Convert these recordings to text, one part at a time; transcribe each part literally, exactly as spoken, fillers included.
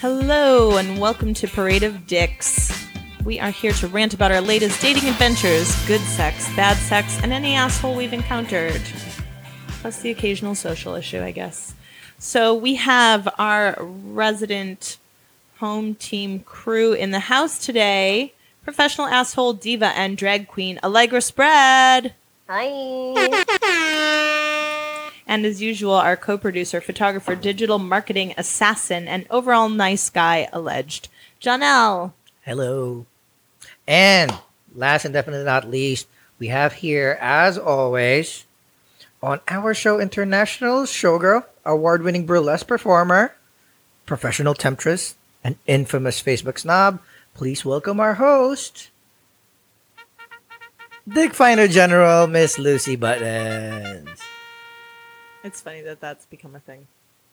Hello and welcome to Parade of Dicks. We are here to rant about our latest dating adventures, good sex, bad sex, and any asshole we've encountered. Plus the occasional social issue, I guess. So we have our resident home team crew in the house today. Professional asshole, diva, and drag queen, Allegra Spread. Hi. And as usual, our co-producer, photographer, digital marketing assassin, and overall nice guy, alleged, Janelle. Hello. And last and definitely not least, we have here, as always, on our show, international showgirl, award-winning burlesque performer, professional temptress, and infamous Facebook snob. Please welcome our host, Dick Finder General, Miss Lucy Buttons. It's funny that that's become a thing.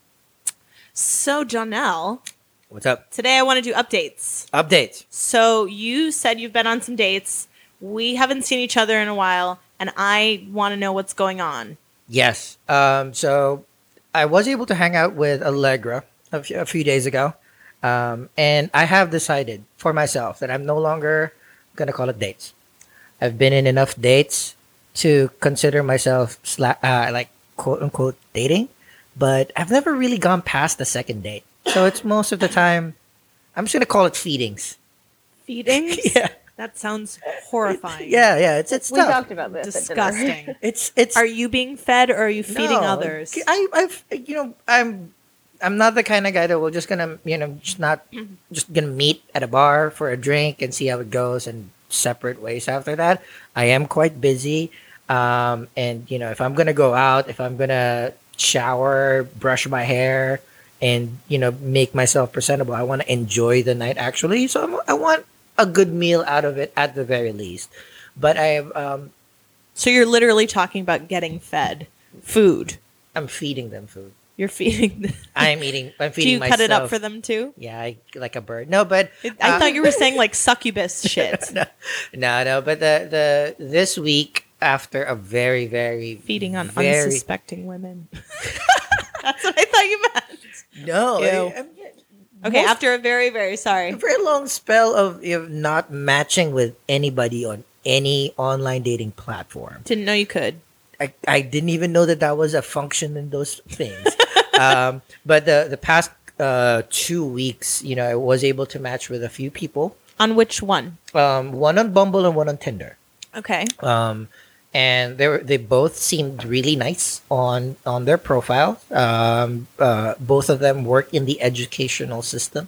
So, Janelle. What's up? Today I want to do updates. Updates. So, you said you've been on some dates. We haven't seen each other in a while, and I want to know what's going on. Yes. Um, so, I was able to hang out with Allegra a few, a few days ago. Um, and I have decided for myself that I'm no longer going to call it dates. I've been in enough dates to consider myself sla- uh, like quote unquote dating, but I've never really gone past the second date. So it's most of the time, I'm just going to call it feedings. Feedings? Yeah. That sounds horrifying. Yeah, yeah. It's it's We tough. talked about this. at dinner. Disgusting. It's it's. Are you being fed or are you feeding No, others? I I've you know I'm I'm not the kind of guy that will just gonna you know just not just gonna meet at a bar for a drink and see how it goes and separate ways after that. I am quite busy, um, and you know if I'm gonna go out, if I'm gonna shower, brush my hair, and you know make myself presentable, I want to enjoy the night actually. So I'm, I want a good meal out of it at the very least. But I have um, So you're literally talking about getting fed food. I'm feeding them food. You're feeding them. I'm eating. I'm Do feeding you myself. cut it up for them too? Yeah, I, like a bird. No, but It, I uh, thought you were saying like succubus shit. no, no, no. But the the this week after a very very Feeding on very, unsuspecting women. That's what I thought you meant. no. Ew. I, I'm- Okay, most- after a very, very sorry. a very long spell of you know, not matching with anybody on any online dating platform. Didn't know you could. I, I didn't even know that that was a function in those things. um, but the the past uh, two weeks, you know, I was able to match with a few people. On which one? Um, one on Bumble and one on Tinder. Okay. Um, and they were, they both seemed really nice on on their profile. Um, uh, both of them work in the educational system.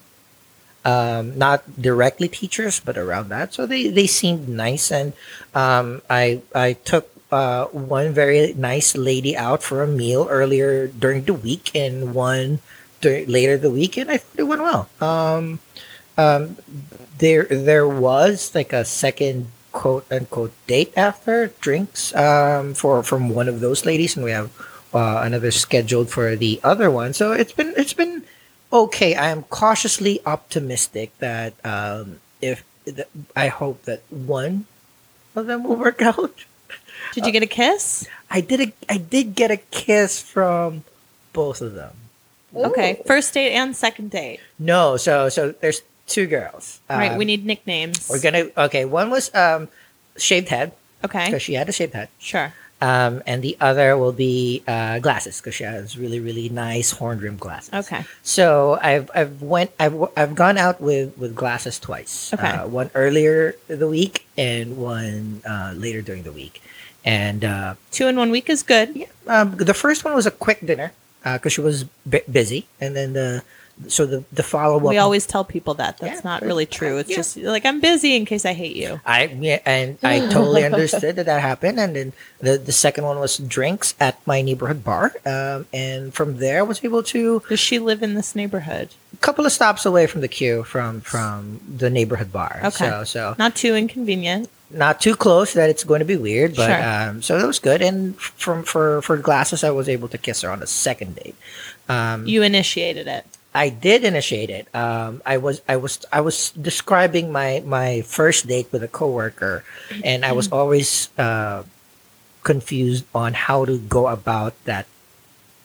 Um, not directly teachers, but around that. So they, they seemed nice, and um, I I took uh, one very nice lady out for a meal earlier during the week, and one dur- later the week, and I thought it went well. Um, um, there there was like a second quote unquote date after drinks um, for from one of those ladies, and we have uh, another scheduled for the other one. So it's been it's been okay. I am cautiously optimistic that um, if th- I hope that one of them will work out. Did you get a kiss? I did a, I did get a kiss from both of them. Okay. First date and second date. No, so so there's two girls. right. Um, We need nicknames. We're gonna okay. One was um shaved head Okay. because she had a shaved head. Sure. Um, and the other will be uh, glasses because she has really really nice horn rimmed glasses. Okay. So I've I've went I've I've gone out with with glasses twice. Okay. Uh, one earlier the week and one uh, later during the week. And uh, Two in one week is good. yeah, um, the first one was a quick dinner because she was bu- busy, and then the so the the follow up. We always tell people that. That's Yeah. not really true. It's Yeah. just like, I'm busy in case I hate you. I yeah, and I totally understood that that happened, and then the the second one was drinks at my neighborhood bar, um, and from there I was able to Does she live in this neighborhood? a couple of stops away from the queue from from the neighborhood bar. Okay. So so Not too inconvenient. not too close that it's going to be weird, but Sure. um, so that was good. And from for for glasses, I was able to kiss her on the second date. Um, You initiated it. I did initiate it. Um, I was I was I was describing my my first date with a coworker, and I was always uh, confused on how to go about that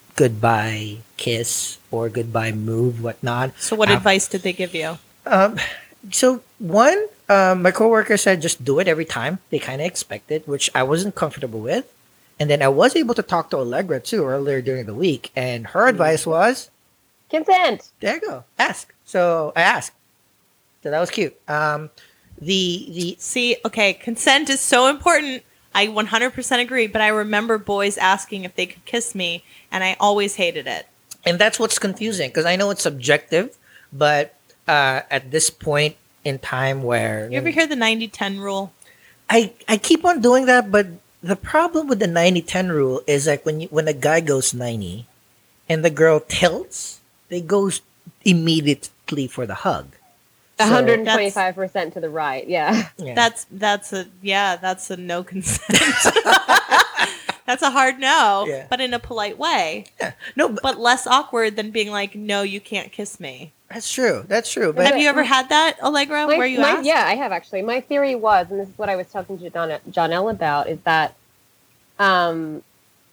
goodbye kiss or goodbye move, whatnot. So, what Uh, advice did they give you? Um, so one, um, my coworker said just do it every time. They kind of expect it, which I wasn't comfortable with. And then I was able to talk to Allegra too earlier during the week, and her advice was, Consent. "There you go, ask." So I asked. So that was cute. Um, the the See, okay, consent is so important. I one hundred percent agree, but I remember boys asking if they could kiss me, and I always hated it. and that's what's confusing because I know it's subjective, but uh, at this point in time where You ever hear the ninety ten rule? I I keep on doing that, but the problem with the ninety ten rule is like when you when a guy goes ninety and the girl tilts, they go s- immediately for the hug. So- one hundred twenty-five percent to the right. Yeah. Yeah. That's that's a yeah, that's a no consent. That's a hard no, Yeah. but in a polite way, Yeah. No, but but less awkward than being like, "No, you can't kiss me." that's true. That's true. But Have you ever had that, Allegra, My- where you my- asked? Yeah, I have actually. My theory was, and this is what I was talking to John, John L about, is that um,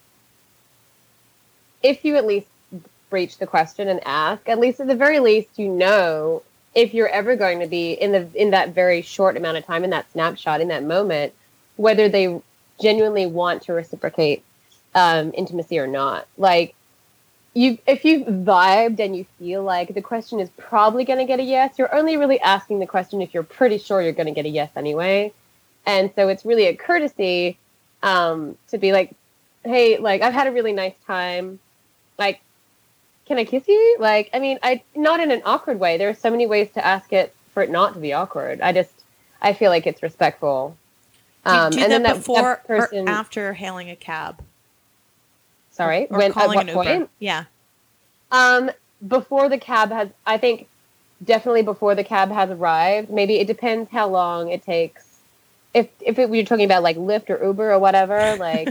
if you at least breach the question and ask, at least at the very least, you know if you're ever going to be in the in that very short amount of time, in that snapshot, in that moment, whether they genuinely want to reciprocate um, intimacy or not. Like, you, if you've vibed and you feel like the question is probably going to get a yes, you're only really asking the question if you're pretty sure you're going to get a yes anyway. And so it's really a courtesy um, to be like, hey, like, I've had a really nice time. Like, can I kiss you? Like, I mean, I not in an awkward way. There are so many ways to ask it for it not to be awkward. I just, I feel like it's respectful. Do you Um, do and that then that, before that person, or after hailing a cab? sorry, Or when, at calling what an Uber? point? Yeah. Um, before the cab has, I think, definitely before the cab has arrived. Maybe it depends how long it takes. If if it, we're talking about like Lyft or Uber or whatever, like,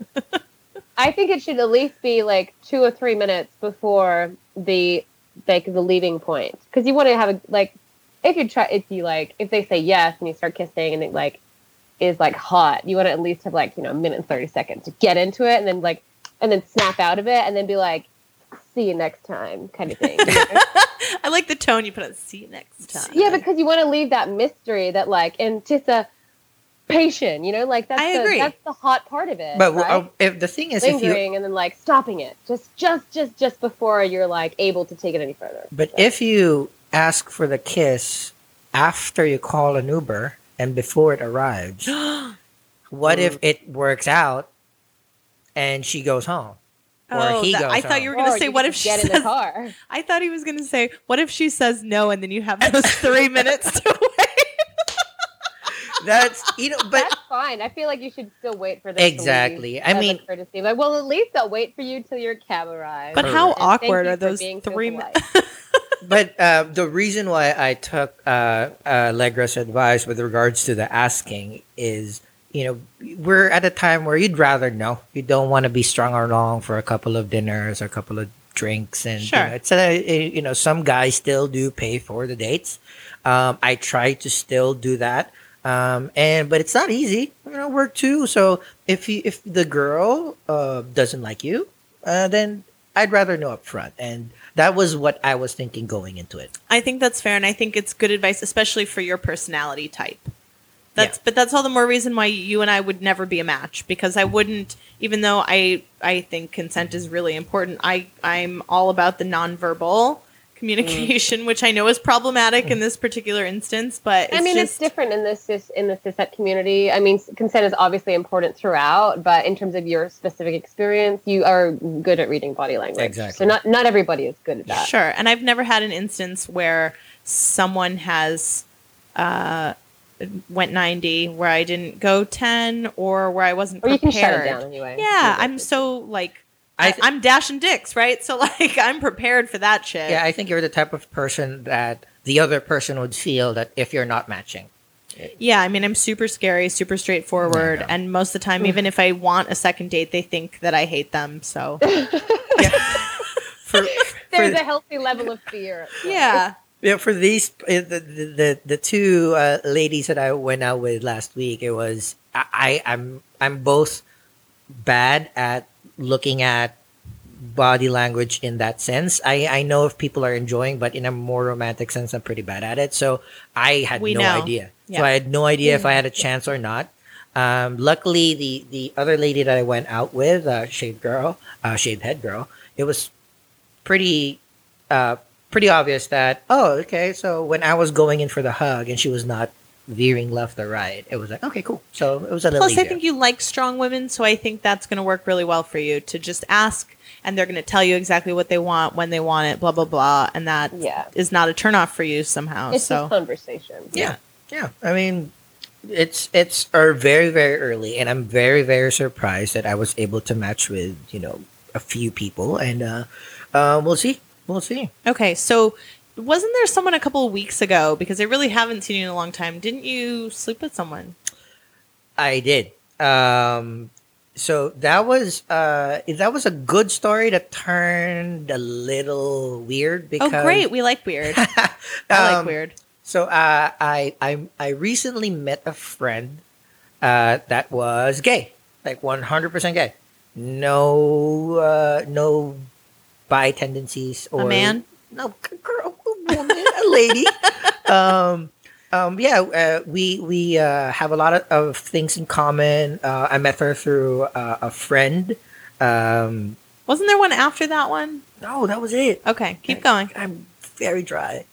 I think it should at least be like two or three minutes before the like the leaving point, because you want to have a like, if you try, if you like, if they say yes and you start kissing and it like is like hot, you want to at least have like, you know, a minute and thirty seconds to get into it and then like and then snap out of it and then be like, see you next time, kind of thing. You know? I like the tone you put on. See you next time. Yeah, because you want to leave that mystery, that like anticipation, you know, like that's I the, agree. that's the hot part of it. but right? uh, if the thing is, if you Lingering and then like stopping it just just just just before you're like able to take it any further. but So- if you ask for the kiss after you call an Uber and before it arrives, what if it works out and she goes home? Or Oh, he that- goes I thought you were home. going Or to say, you what could if she get in says? the car? I thought he was going to say, what if she says no, and then you have those three minutes to wait? That's you know, but That's fine. I feel like you should still wait for them. Exactly. To leave I as a mean- courtesy. Like, well, at least I'll wait for you till your cab arrives. But Correct. how And thank awkward you are for those being so three polite. minutes? But uh, the reason why I took uh, uh, Allegra's advice with regards to the asking is, you know, we're at a time where you'd rather know. You don't want to be strung along for a couple of dinners or a couple of drinks, and Sure. you know, it's a, you know, some guys still do pay for the dates. Um, I try to still do that, um, and but it's not easy. You know, work too. So if you if the girl uh, doesn't like you, uh, then I'd rather know up front, and that was what I was thinking going into it. I think that's fair, and I think it's good advice, especially for your personality type. That's Yeah. but that's all the more reason why you and I would never be a match, because I wouldn't, even though I I think consent is really important. I I'm all about the nonverbal communication, which I know is problematic in this particular instance, but it's I mean, just, it's different in this cis- in the cishet community. I mean, s- consent is obviously important throughout, but in terms of your specific experience, you are good at reading body language. Exactly. So not not everybody is good at that. Sure, and I've never had an instance where someone has uh, went ninety where I didn't go ten, or where I wasn't Or you prepared. can shut it down anyway. Yeah, Yeah, I'm so like I I th- I'm dashing dicks, right? So like I'm prepared for that shit. Yeah, I think you're the type of person that the other person would feel that if you're not matching. Yeah, I mean, I'm super scary, super straightforward, Yeah. and most of the time, even if I want a second date, they think that I hate them. So For, There's for, a healthy level of fear. yeah, yeah, for these uh, the the the, the two uh, ladies that I went out with last week, it was I, I I'm I'm both bad at looking at body language in that sense. I I know if people are enjoying, but in a more romantic sense, I'm pretty bad at it. So I had We no know. idea. Yeah. So I had no idea if I had a chance or not. Um, luckily, the the other lady that I went out with, uh, shaved girl, uh, shaved head girl, it was pretty uh pretty obvious that, oh, okay, so when I was going in for the hug and she was not veering left or right, it was like, okay, cool. So it was a little Plus, I easier. think you like strong women, so I think that's going to work really well for you to just ask, and they're going to tell you exactly what they want, when they want it, blah blah blah, and that Yeah. is not a turnoff for you somehow. It's so just conversation. Yeah, yeah. I mean, it's it's uh, very very early, and I'm very very surprised that I was able to match with you know a few people, and uh, uh we'll see, we'll see. okay, so wasn't there someone a couple of weeks ago? Because I really haven't seen you in a long time. Didn't you sleep with someone? I did. Um, so that was uh that was a good story that turned a little weird because Oh, great! We like weird. I like Um, weird. So uh, I I I recently met a friend uh, that was gay, like one hundred percent gay. No uh, no bi tendencies or A man? No, g- girl, a woman, a lady. um, um, yeah, uh, we we uh, have a lot of, of things in common. Uh, I met her through uh, a friend. Um, Wasn't there one after that one? no, that was it. Okay, keep going. I'm very dry.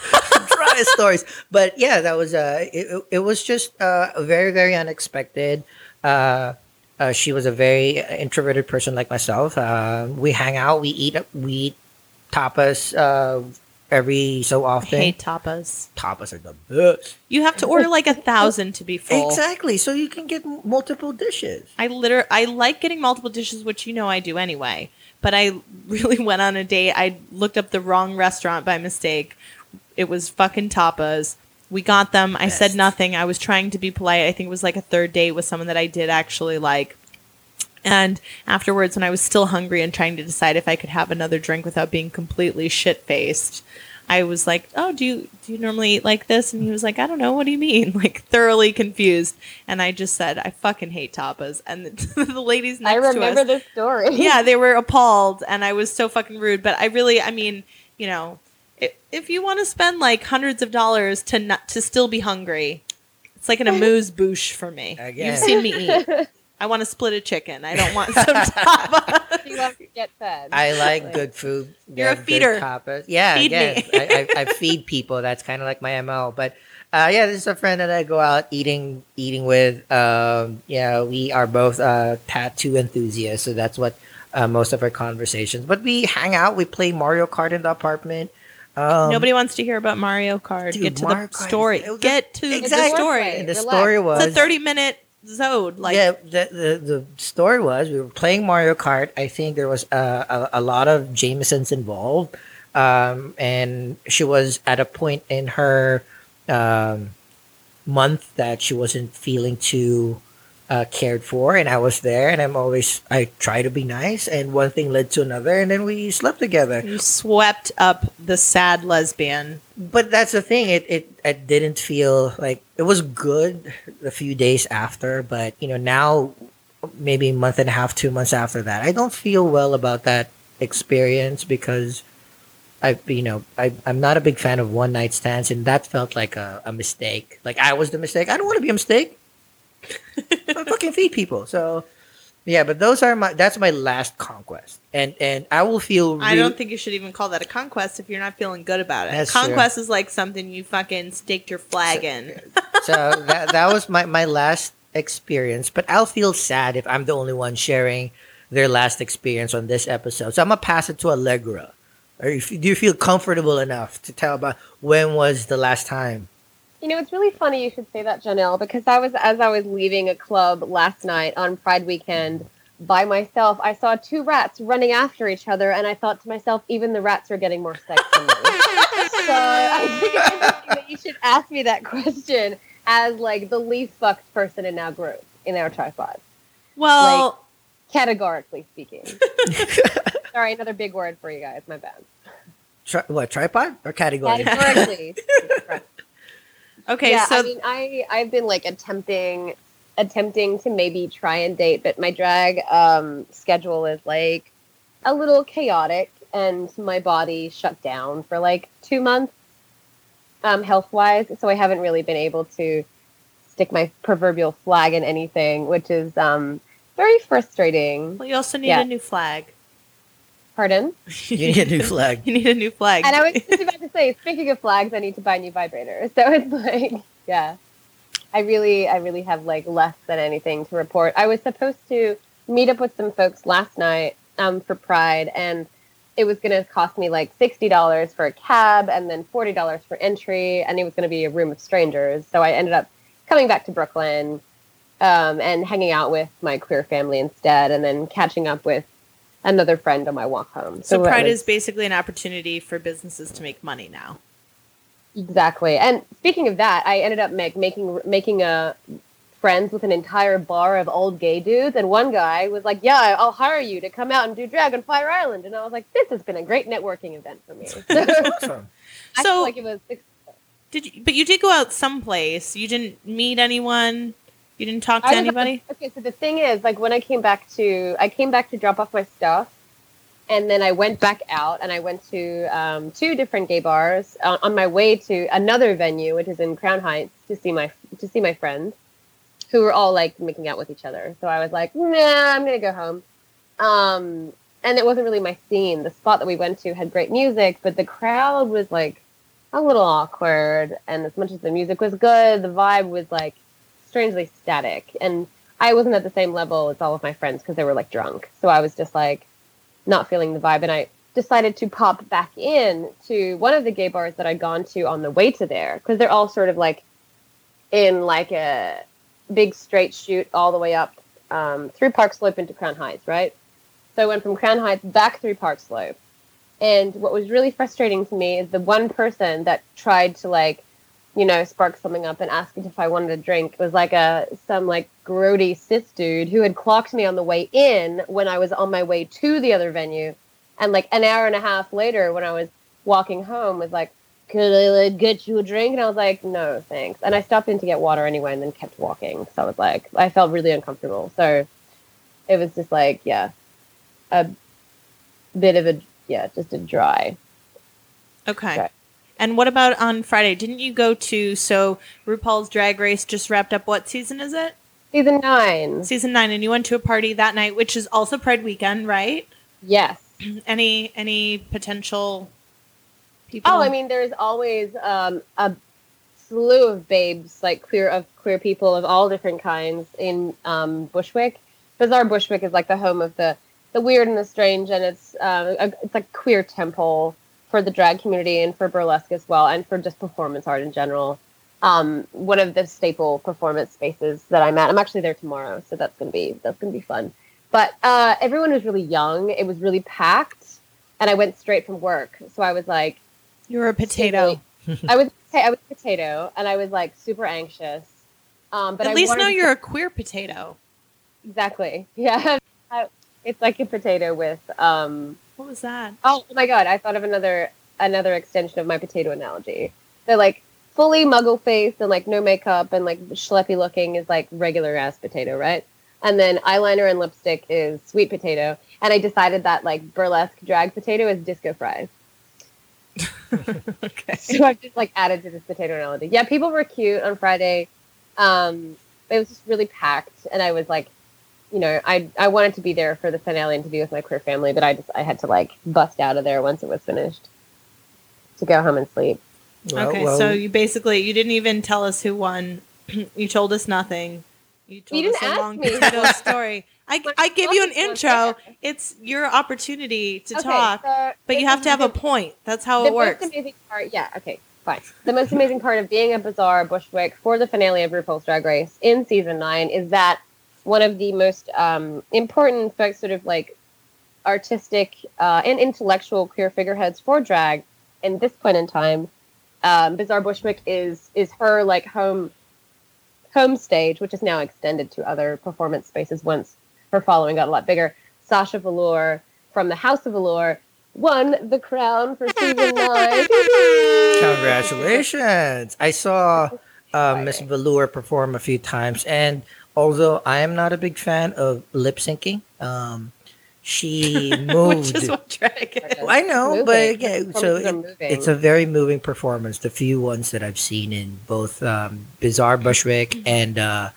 Dry stories. But yeah, that was uh it, it it was just uh very, very unexpected. Uh, uh she was a very introverted person like myself. Uh, we hang out, we eat we eat tapas uh every so I often. hate tapas. Tapas are the best. You have to order like a thousand to be full. Exactly. So you can get m- multiple dishes. I liter I like getting multiple dishes, which you know I do anyway. But I really went on a date. I looked up the wrong restaurant by mistake. It was fucking tapas. We got them. I said Best. nothing. I was trying to be polite. I think it was like a third date with someone that I did actually like. And afterwards, when I was still hungry and trying to decide if I could have another drink without being completely shit faced, I was like, "Oh, do you do you normally eat like this?" And he was like, "I don't know. What do you mean?" Like thoroughly confused. And I just said, "I fucking hate tapas." And the, the ladies I next to remember us, this story. yeah, they were appalled, and I was so fucking rude. But I really, I mean, you know, if, if you want to spend like hundreds of dollars to not to still be hungry, it's like an amuse bouche for me. Again. You've seen me eat. I want to split a chicken. I don't want some tapas. You love to get fed. I like good food. You're a good feeder. tapas. Yeah, Feed again, me. I, I, I feed people. That's kind of like my M O. But uh, yeah, this is a friend that I go out eating eating with. Um, yeah, we are both uh, tattoo enthusiasts, so that's what uh, most of our conversations. But we hang out. We play Mario Kart in the apartment. Um, Nobody wants to hear about Mario Kart. dude, Get to Mario the Kart is- story. it was- Get to Exactly. the story. Right. And the Relax. story was It's a thirty minute zode. Like, yeah, the, the the story was we were playing Mario Kart. I think there was a, a, a lot of Jamesons involved, um, and she was at a point in her um, month that she wasn't feeling too uh, cared for, and I was there, and I'm always I try to be nice, and one thing led to another, and then we slept together. you swept up the sad lesbian. But that's the thing. It, it it didn't feel like it was good a few days after, but you know now, maybe a month and a half, two months after that, I don't feel well about that experience because I you know I I'm not a big fan of one night stands, and that felt like a, a mistake. Like I was the mistake. I don't want to be a mistake. I fucking feed people. So yeah, but those are my that's my last conquest, and and I will feel. I real- don't think you should even call that a conquest if you're not feeling good about it. That's Conquest is like something you fucking staked your flag in. So that that was my, my last experience. But I'll feel sad if I'm the only one sharing their last experience on this episode. So I'm gonna pass it to Allegra. Or if, do you feel comfortable enough to tell about when was the last time? You know, it's really funny you should say that, Janelle, because I was as I was leaving a club last night on Pride weekend by myself, I saw two rats running after each other, and I thought to myself, even the rats are getting more sex than me. So I think it's interesting that you should ask me that question as like the least fucked person in our group, in our tripod, Well, categorically speaking. Sorry, another big word for you guys. My bad. Tri- what tripod or category? Categorically. okay, yeah, so I mean, I I've been like attempting attempting to maybe try and date, but my drag um, schedule is like a little chaotic, and my body shut down for like two months, um, health wise. So I haven't really been able to stick my proverbial flag in anything, which is um, very frustrating. Well, you also need Yeah. a new flag. Pardon? You need a new flag. You need a new flag. And I was just about to say, speaking of flags, I need to buy new vibrators. So it's like, yeah, I really, I really have like less than anything to report. I was supposed to meet up with some folks last night um, for Pride, and it was going to cost me like sixty dollars for a cab and then forty dollars for entry, and it was going to be a room of strangers. So I ended up coming back to Brooklyn um, and hanging out with my queer family instead, and then catching up with another friend on my walk home. So, So Pride was- is basically an opportunity for businesses to make money now. Exactly. And speaking of that, I ended up make, making making a friends with an entire bar of old gay dudes, and one guy was like, "Yeah, I'll hire you to come out and do drag on Fire Island." And I was like, "This has been a great networking event for me." Awesome. I So- feel like it was. Did you, but you did go out someplace. You didn't meet anyone. You didn't talk to I was- anybody. Okay, so the thing is, like, when I came back to, I came back to drop off my stuff, and then I went back out, and I went to um, two different gay bars on, on my way to another venue, which is in Crown Heights, to see my to see my friends, who were all like making out with each other. So I was like, nah, I'm gonna go home. Um, and it wasn't really my scene. The spot that we went to had great music, but the crowd was like a little awkward. And as much as the music was good, the vibe was like strangely static. And I wasn't at the same level as all of my friends because they were like drunk. So I was just like not feeling the vibe. And I decided to pop back in to one of the gay bars that I'd gone to on the way to there, because they're all sort of like in like a big straight shoot all the way up um, through Park Slope into Crown Heights, right? So I went from Crown Heights back through Park Slope. And what was really frustrating to me is the one person that tried to like, you know, spark something up and asked if I wanted a drink was like a some like grody cis dude who had clocked me on the way in when I was on my way to the other venue. And like an hour and a half later when I was walking home was like, "Could I like, get you a drink?" And I was like, "No, thanks." And I stopped in to get water anyway and then kept walking. So I was like, I felt really uncomfortable. So it was just like, yeah, a bit of a, yeah, just a dry. Okay. Right. And what about on Friday? Didn't you go to, so RuPaul's Drag Race just wrapped up. What season is it? Season nine. Season nine. And you went to a party that night, which is also Pride weekend, right? Yes. Any any potential people? Oh, I mean, there's always um, a slew of babes, like queer of queer people of all different kinds in um, Bushwick. Bazaar Bushwick is like the home of the the weird and the strange, and it's um, a, it's like queer temple for the drag community and for burlesque as well, and for just performance art in general. Um, one of the staple performance spaces that I'm at. I'm actually there tomorrow, so that's gonna be that's gonna be fun. But uh, everyone was really young. It was really packed, and I went straight from work, so I was like, You're a potato. I was I was a potato, and I was like super anxious. Um, but At I least wanted now to- you're a queer potato. exactly, yeah. I- It's like a potato with um. What was that? Oh my god! I thought of another another extension of my potato analogy. They're like fully muggle faced and like no makeup and like schleppy looking is like regular ass potato, right? And then eyeliner and lipstick is sweet potato. And I decided that like burlesque drag potato is disco fries. Okay. So I've just like added to this potato analogy. Yeah, people were cute on Friday. Um, it was just really packed, and I was like, you know, I I wanted to be there for the finale and to be with my queer family, but I just I had to like bust out of there once it was finished to go home and sleep. Well, Okay, well, so you basically you didn't even tell us who won. You told us nothing. You told You us didn't a ask long me. potato story. I, But I give you an also not intro. there. It's your opportunity to Okay, talk, so but you it's have to have a amazing- point. That's how the it works. most amazing part, yeah, okay, fine. The most amazing part of being a Bazaar Bushwick for the finale of RuPaul's Drag Race in season nine is that one of the most um, important, like, sort of like artistic uh, and intellectual queer figureheads for drag in this point in time, um, Bazaar Bushwick is is her like home home stage, which is now extended to other performance spaces once her following got a lot bigger. Sasha Velour from the House of Velour won the crown for season nine. Congratulations! I saw uh, Miss Velour perform a few times, and although I am not a big fan of lip syncing, um, she Which moved. is what drag is. Okay. I know, Moving. but yeah, The so performances are it- moving. it's a very moving performance. The few ones that I've seen in both um, Bizarre Bushwick and uh,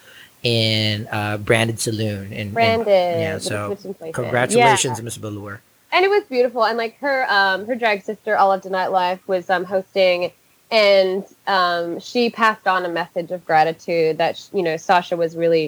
in uh, Branded Saloon. And, and Branded. yeah, with the so switching places. congratulations, Yeah. Miss Balur. And it was beautiful. And like her, um, her drag sister, Olive de Nightlife, was um, hosting, and um, she passed on a message of gratitude that you know Sasha was really,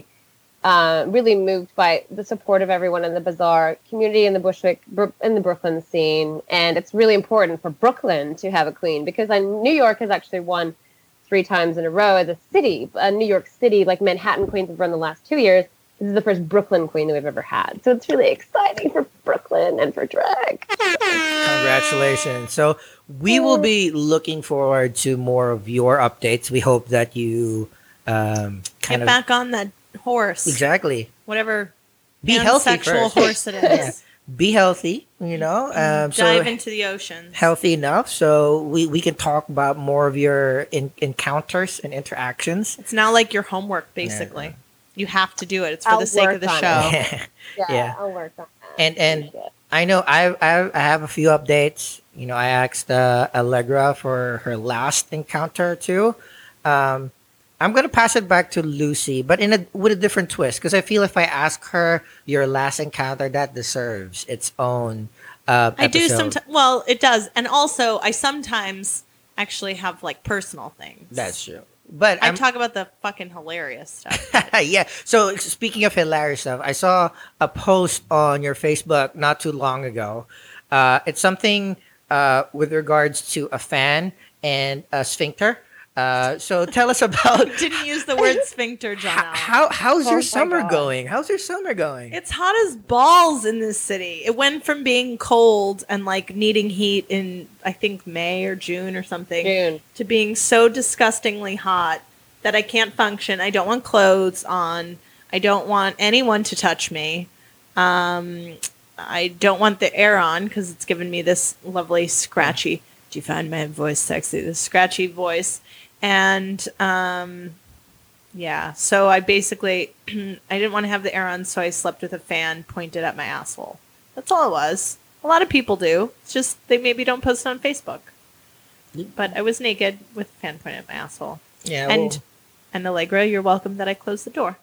uh, really moved by the support of everyone in the Bazaar community in the Bushwick in the Brooklyn scene, and it's really important for Brooklyn to have a queen because uh, New York has actually won three times in a row as a city. Uh, New York City, like Manhattan queens have run the last two years. This is the first Brooklyn queen that we've ever had. So it's really exciting for Brooklyn and for drag. Congratulations. So we will be looking forward to more of your updates. We hope that you um, kind Get of back on that horse. exactly Whatever be healthy pansexual first. horse it Yeah. is. Be healthy. You know, um, so Dive into the oceans. healthy enough so we, we can talk about more of your in, encounters and interactions. It's now like your homework, basically. Yeah. You have to do it. It's for I'll the sake of work the on show. Yeah, Yeah. I'll work on that. And- and- Appreciate it. I know I, I I have a few updates. You know, I asked uh, Allegra for her last encounter too. Um, I'm gonna pass it back to Lucy, but in a with a different twist because I feel if I ask her your last encounter, that deserves its own. Uh, I do episode. sometimes. Well, it does, and also I sometimes actually have like personal things. That's true. But I I'm, talk about the fucking hilarious stuff. yeah. So speaking of hilarious stuff, I saw a post on your Facebook not too long ago. Uh, it's something uh, with regards to a fan and a sphincter. Uh, so tell us about Didn't use the word sphincter, h- John. how how's Oh your my summer God. going? How's your summer going? It's hot as balls in this city. It went from being cold and like needing heat in I think May or June or something June. to being so disgustingly hot that I can't function. I don't want clothes on. I don't want anyone to touch me. Um, I don't want the air on because it's given me this lovely scratchy. Do you find my voice sexy? This scratchy voice. And um, yeah, so I basically I didn't want to have the air on, so I slept with a fan pointed at my asshole. That's all it was. A lot of people do. It's just they maybe don't post it on Facebook. But I was naked with a fan pointed at my asshole. Yeah. And well, and Allegra, you're welcome that I closed the door.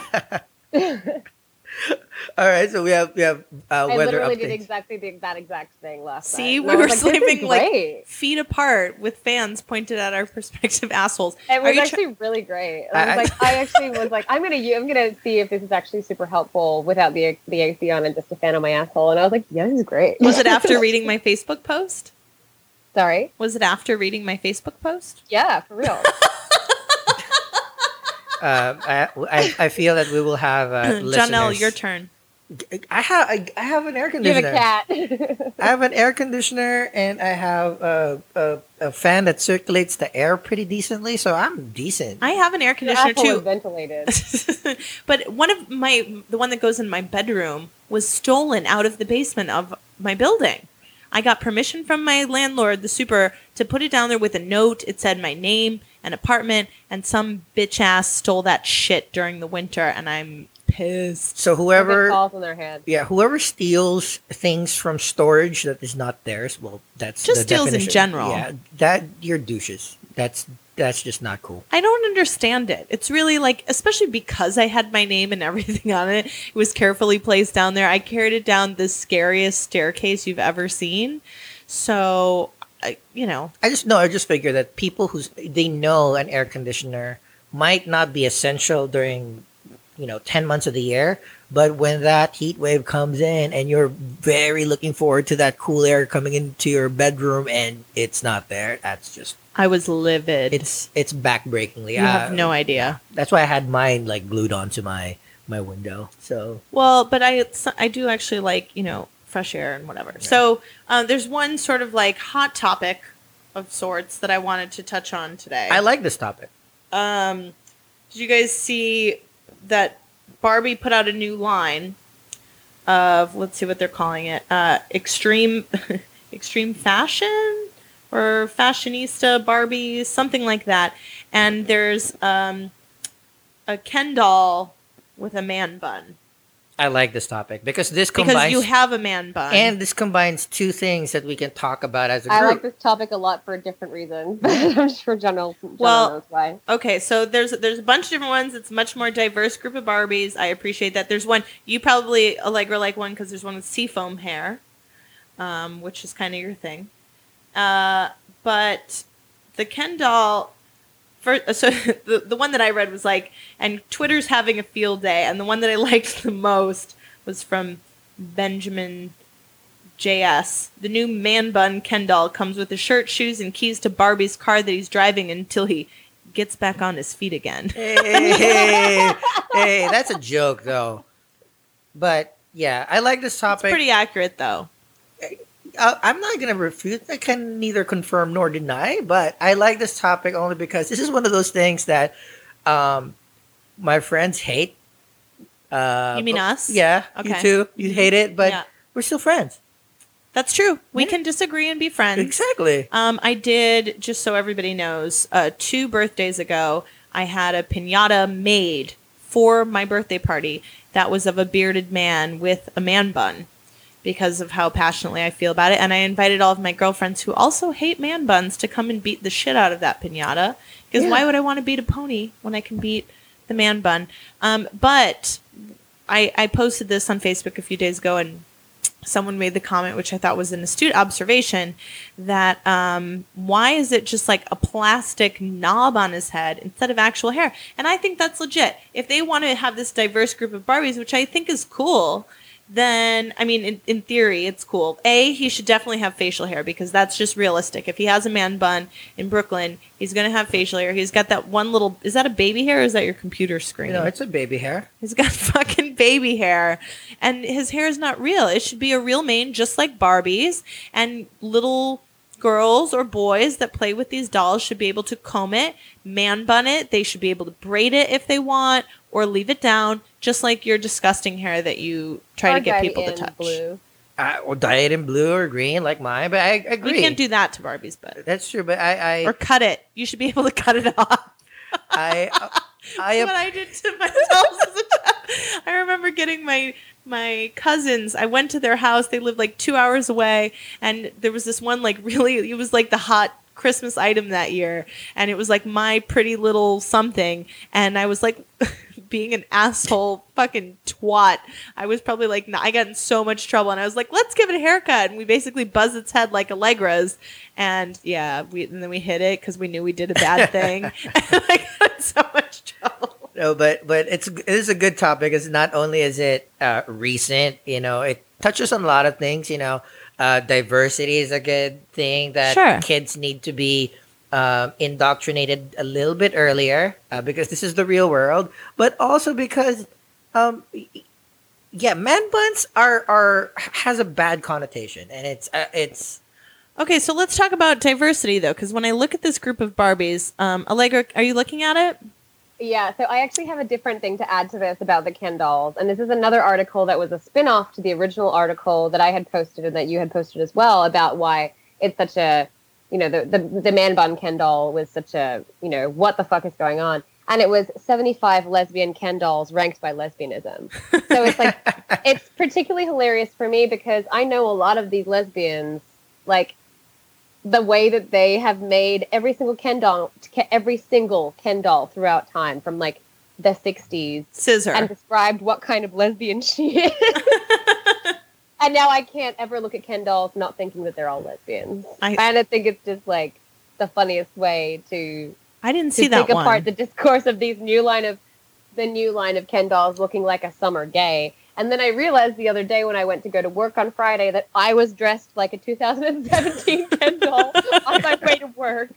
all right. So we have we have uh, I weather literally updates. did exactly the, that exact thing last night. See, And we I was were like, this is sleeping like great. feet apart with fans pointed at our prospective assholes. It Are was you actually really great. I was I- I- like, I actually was like, I'm gonna, u- I'm gonna see if this is actually super helpful without the the A C on and just a fan on my asshole. And I was like, yeah, this is great. Was it after reading my Facebook post? Sorry. Was it after reading my Facebook post? Yeah, for real. Uh, I, I I feel that we will have uh, Janelle, listeners- your turn. I have I, I have an air You have conditioner. a cat. I have an air conditioner and I have a, a, a fan that circulates the air pretty decently, so I'm decent. I have an air Your conditioner asshole is too. ventilated. But one of my the one that goes in my bedroom was stolen out of the basement of my building. I got permission from my landlord, the super, to put it down there with a note. It said my name and apartment, and some bitch ass stole that shit during the winter, and I'm pissed. So Big whoever balls in their head. yeah, whoever steals things from storage that is not theirs, well, that's Just the steals in definition. general. Yeah, that you're douches. That's that's just not cool. I don't understand it. It's really like, especially because I had my name and everything on it. It was carefully placed down there. I carried it down the scariest staircase you've ever seen. So, I, you know, I just know I just figure that people who they know an air conditioner might not be essential during you know ten months of the year, but when that heat wave comes in and you're very looking forward to that cool air coming into your bedroom and it's not there, that's just I was livid. it's it's backbreakingly. you have uh, no idea. That's why I had mine like glued onto my my window. So Well, but I I do actually like, you know, fresh air and whatever. So uh, there's one sort of like hot topic of sorts that I wanted to touch on today. I like this topic. Um, did you guys see that Barbie put out a new line of, let's see what they're calling it, uh, extreme, extreme fashion or fashionista Barbie, something like that. And there's um, a Ken doll with a man bun. I like this topic because this Because combines you have a man bun. and this combines two things that we can talk about as a group. I like this topic a lot for different reasons, but I'm sure general, general Well, knows why. Okay, so there's there's a bunch of different ones. It's a much more diverse group of Barbies. I appreciate that. There's one you probably Allegra like one because there's one with seafoam hair, um, which is kind of your thing. Uh, but the Ken doll, for, so the the one that I read was like, and Twitter's having a field day, and the one that I liked the most was from Benjamin J S. The new man bun Ken doll comes with a shirt, shoes, and keys to Barbie's car that he's driving until he gets back on his feet again. Hey, hey, hey, that's a joke though. But yeah, I like this It's topic. pretty accurate though. uh, I'm not going to refute. I can neither confirm nor deny, but I like this topic only because this is one of those things that um, my friends hate. Uh, You mean but- us? Yeah, you Okay. too. You hate it, but Yeah. we're still friends. That's true. We Yeah. can disagree and be friends. Exactly. Um, I did, just so everybody knows, uh, two birthdays ago, I had a pinata made for my birthday party that was of a bearded man with a man bun because of how passionately I feel about it. And I invited all of my girlfriends who also hate man buns to come and beat the shit out of that pinata. Because Yeah. why would I want to beat a pony when I can beat the man bun? Um, but I, I posted this on Facebook a few days ago, and someone made the comment, which I thought was an astute observation, that um, why is it just like a plastic knob on his head instead of actual hair? And I think that's legit. If they want to have this diverse group of Barbies, which I think is cool, then, I mean, in, in theory, it's cool. A, he should definitely have facial hair because that's just realistic. If he has a man bun in Brooklyn, he's going to have facial hair. He's got that one little, is that a baby hair or is that your computer screen? You know, it's a baby hair. He's got fucking baby hair. And his hair is not real. It should be a real mane, just like Barbie's. And little girls or boys that play with these dolls should be able to comb it, man bun it. They should be able to braid it if they want, or leave it down, just like your disgusting hair that you try Or to get dye people to in touch. blue. Uh, or dye it in blue or green like mine, but I agree. We can't do that to Barbie's, but That's true, but I, I, or cut it. You should be able to cut it off. I, I, That's what I did to myself as a child. I remember getting my my cousins. I went to their house. They lived like two hours away, and there was this one like really. It was like the hot Christmas item that year, and it was like my pretty little something. And I was like being an asshole, fucking twat. I was probably like I got in so much trouble, and I was like, let's give it a haircut. And we basically buzzed its head like Allegra's, and yeah, we and then we hit it because we knew we did a bad thing. And I got in so much trouble. No, but but it's it is a good topic. It's not only is it uh, recent, you know, it touches on a lot of things. You know, uh, diversity is a good thing that Sure. kids need to be um, indoctrinated a little bit earlier uh, because this is the real world, but also because, um, y- yeah, man buns are are has a bad connotation, and it's uh, it's Okay, so let's talk about diversity though, because when I look at this group of Barbies, um, Allegra, are you looking at it? Yeah, so I actually have a different thing to add to this about the Ken dolls. And this is another article that was a spin-off to the original article that I had posted and that you had posted as well about why it's such a, you know, the, the, the man bun Ken doll was such a, you know, what the fuck is going on? And it was seventy-five lesbian Ken dolls ranked by lesbianism. So it's like, it's particularly hilarious for me because I know a lot of these lesbians, like, the way that they have made every single Ken doll, every single Ken doll throughout time from like the sixties Scissor. and described what kind of lesbian she is. And now I can't ever look at Ken dolls not thinking that they're all lesbians. I- and I think it's just like the funniest way to, I didn't to see that take one. apart the discourse of these new line of the new line of Ken dolls looking like a summer gay. And then I realized the other day when I went to go to work on Friday that I was dressed like a two thousand seventeen Ken doll on my way to work.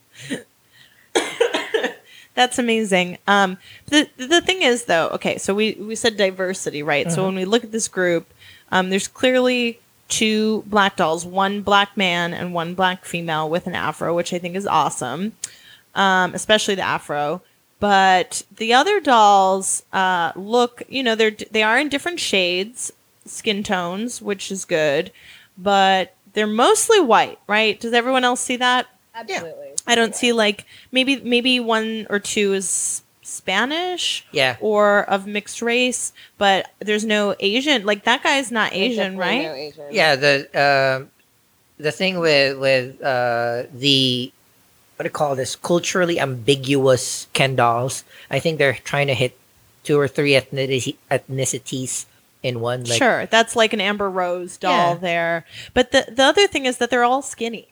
That's amazing. Um, the the thing is though, okay, so we, we said diversity, right? So when we look at this group, um, there's clearly two black dolls, one black man and one black female with an afro, which I think is awesome, um, especially the afro. But the other dolls uh, look, you know, they're they are in different shades, skin tones, which is good, but they're mostly white, right? Does everyone else see that? Absolutely. I don't see like maybe maybe one or two is Spanish Yeah. or of mixed race, but there's no Asian. Like that guy's not There's Asian, definitely right? no Asian. Yeah, the um the thing with with uh the what do you call this culturally ambiguous Ken dolls, I think they're trying to hit two or three ethnicity, ethnicities in one. Like, Sure, that's like an Amber Rose doll Yeah. there. But the the other thing is that they're all skinny.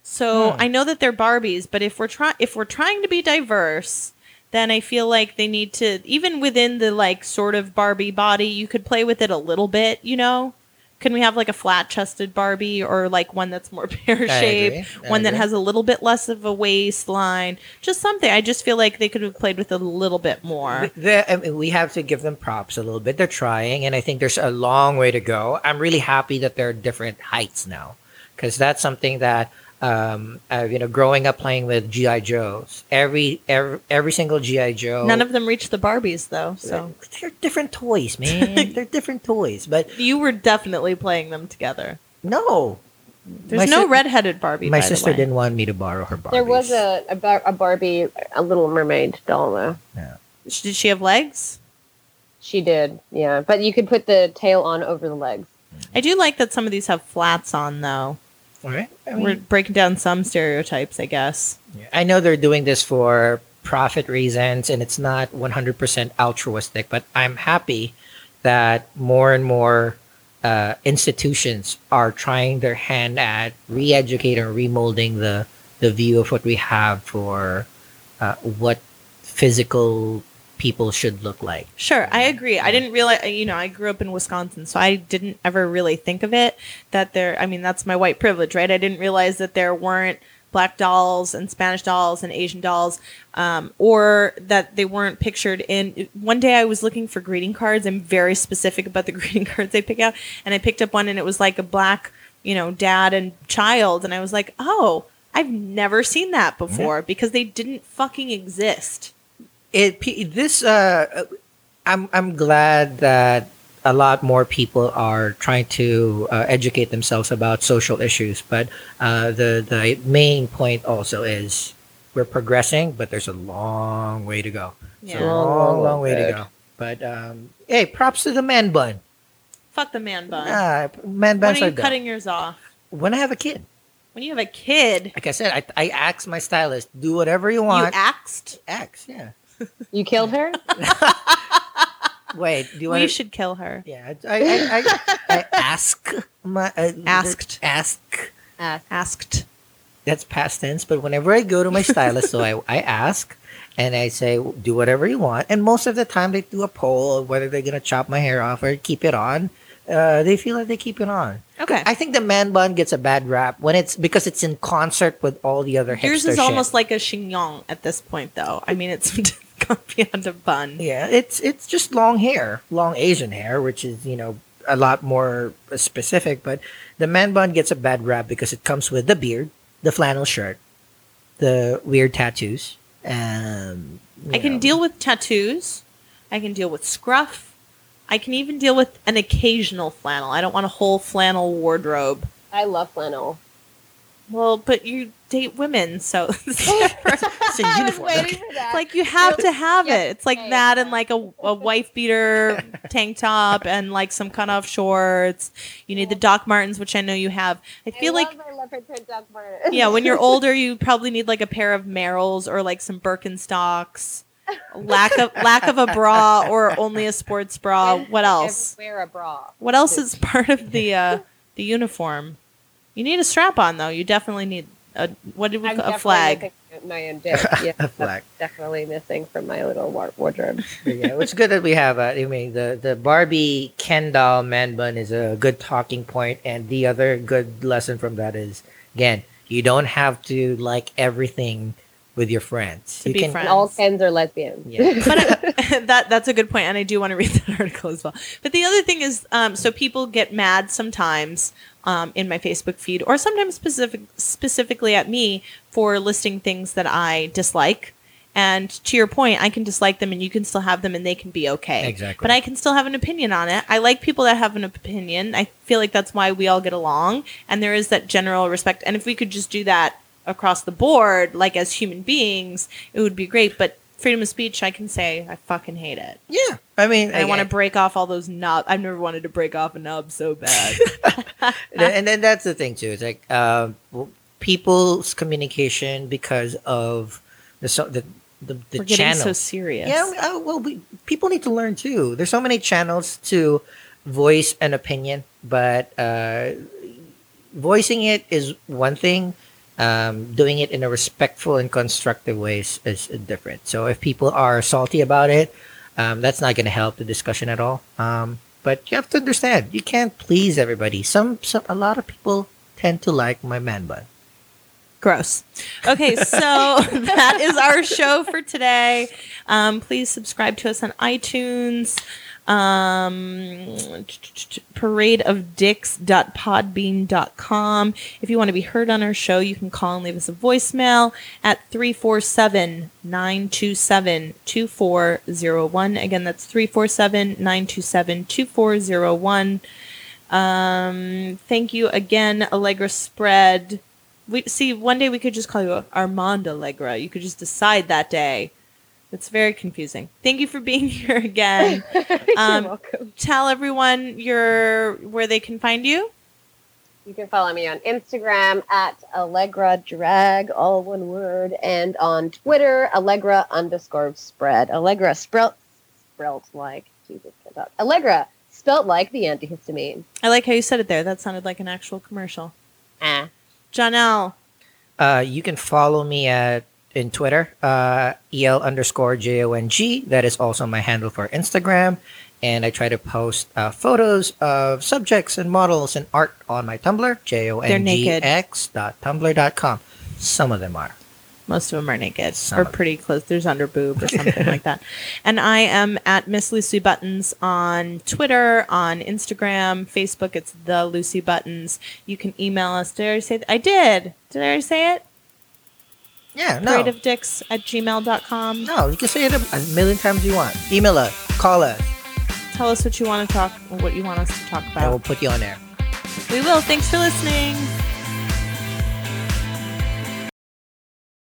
So Hmm. I know that they're Barbies, but if we're trying if we're trying to be diverse, then I feel like they need to, even within the like sort of Barbie body, you could play with it a little bit, you know? Can we have like a flat chested Barbie or like one that's more pear shaped, agree, I one that agree. has a little bit less of a waistline, just something. I just feel like they could have played with it a little bit more. The, I mean, we have to give them props a little bit. They're trying, and I think there's a long way to go. I'm really happy that they're different heights now, because that's something that um, uh, you know, growing up playing with G I Joes, every every every single G I Joe. None of them reached the Barbies though, so they're different toys, man. They're different toys, but you were definitely playing them together. no. There's My no sis- redheaded Barbie. My by the sister way. didn't want me to borrow her Barbies. There was a, a bar- a Barbie, a Little Mermaid doll though. Sh- Did she have legs? She did, yeah. But you could put the tail on over the legs. I do like that some of these have flats on though. All right. I We're mean, breaking down some stereotypes, I guess. I know they're doing this for profit reasons, and it's not one hundred percent altruistic, but I'm happy that more and more uh, institutions are trying their hand at re-educating and remolding the, the view of what we have for uh, what physical people should look like. Sure, I agree. I didn't realize, you know, I grew up in Wisconsin, so I didn't ever really think of it that there, I mean, that's my white privilege, right? I didn't realize that there weren't black dolls and Spanish dolls and Asian dolls, um, or that they weren't pictured in. One day I was looking for greeting cards. I'm very specific about the greeting cards I pick out, and I picked up one and it was like a black, you know, dad and child, and I was like, oh, I've never seen that before because they didn't fucking exist. It pe- this uh, I'm I'm glad that a lot more people are trying to uh, educate themselves about social issues, but uh, the the main point also is we're progressing, but there's a long way to go. It's a Yeah. long, long way to Good. go. But um, hey, props to the man bun. Fuck the man bun. Ah, man when buns are are you good. cutting yours off? When I have a kid, When you have a kid, like I said, I I asked my stylist, do whatever you you want. axed. Axe, yeah. You killed her? Wait, do you We want? should kill her. Yeah, I I, I, I ask my uh, Asked. ask. Ass. Asked. That's past tense, but whenever I go to my stylist, so I, I ask and I say, do whatever you want. And most of the time, they do a poll of whether they're gonna chop my hair off or keep it on. Uh, they feel like they keep it on. Okay. I think the man bun gets a bad rap when it's because it's in concert with all the other Yours hipster is shit. almost like a chignon at this point, though. I mean, it's gone beyond a bun. Yeah, it's it's just long hair, long Asian hair, which is you know a lot more specific. But the man bun gets a bad rap because it comes with the beard, the flannel shirt, the weird tattoos. Um, I you can know. deal with tattoos. I can deal with scruff. I can even deal with an occasional flannel. I don't want a whole flannel wardrobe. I love flannel. Well, but you date women, so It's in I was uniform. waiting Okay. for that. like you have to have Yeah, it. It's like okay, that yeah. and like a, a wife beater tank top and like some cut off shorts. You need the Doc Martens, which I know you have. I feel I like love my leopard print Doc Martens. yeah, when you're older, you probably need like a pair of Merrells or like some Birkenstocks. Lack of lack of a bra or only a sports bra. What else? Wear a bra. What else is part of the uh, the uniform? You need a strap on though. You definitely need a what did we I'm call a definitely flag? missing my own dick. Yeah, A flag. that's definitely missing from my little war- wardrobe. But yeah, it's good that we have. Uh, I mean, the the Barbie Ken doll man bun is a good talking point, and the other good lesson from that is again, you don't have to like everything with your friends. To you be can, friends. And all Kens are lesbians. Yeah. But uh, that that's a good point, and I do want to read that article as well. But the other thing is, um, so people get mad sometimes um, in my Facebook feed, or sometimes specific specifically at me for listing things that I dislike. And to your point, I can dislike them, and you can still have them, and they can be okay. Exactly. But I can still have an opinion on it. I like people that have an opinion. I feel like that's why we all get along, and there is that general respect. And if we could just do that across the board, like as human beings, it would be great. But freedom of speech, I can say I fucking hate it. Yeah, I mean, And I, want to break off all those knobs. I've never wanted to break off a knob so bad. and then that's the thing too. It's like uh, w- people's communication because of the so the the, the We're getting channels. so serious. Yeah, uh, well, we, people need to learn too. There's so many channels to voice an opinion, but uh, voicing it is one thing. Um, doing it in a respectful and constructive way is, is different. So if people are salty about it, um, that's not going to help the discussion at all. Um, but you have to understand, you can't please everybody. Some, some, a lot of people tend to like my man bun. Gross. Okay, so that is our show for today. Um, please subscribe to us on iTunes. Um, parade of dicks dot podbean dot com. If you want to be heard on our show, you can call and leave us a voicemail at three four seven, nine two seven, two four zero one. Again, that's three four seven, nine two seven, two four zero one. Um, thank you again, Allegra Spread. We see one day we could just call you Armand Allegra. You could just decide that day. It's very confusing. Thank you for being here again. Um, You're welcome. Tell everyone your where they can find you. You can follow me on Instagram at Allegra Drag, all one word, and on Twitter, Allegra underscore spread. Allegra spelt spelt like Jesus. can't talk. Allegra spelt like the antihistamine. I like how you said it there. That sounded like an actual commercial. Ah. Janelle. Uh, you can follow me at in Twitter, uh, el underscore j o n g. That is also my handle for Instagram, and I try to post uh, photos of subjects and models and art on my Tumblr, j o n g x dot tumblr dot com. Some of them are. Most of them are naked Some or of pretty close. There's under boob or something like that. And I am at Miss Lucy Buttons on Twitter, on Instagram, Facebook. It's the Lucy Buttons. You can email us. Did I already say that? I did. Did I already say it? Yeah, no. creativedicks at gmail dot com. No, you can say it a, a million times you want. Email us, call us, Tell us what you want to talk, what you want us to talk and we'll about. put you on air. We will. Thanks for listening.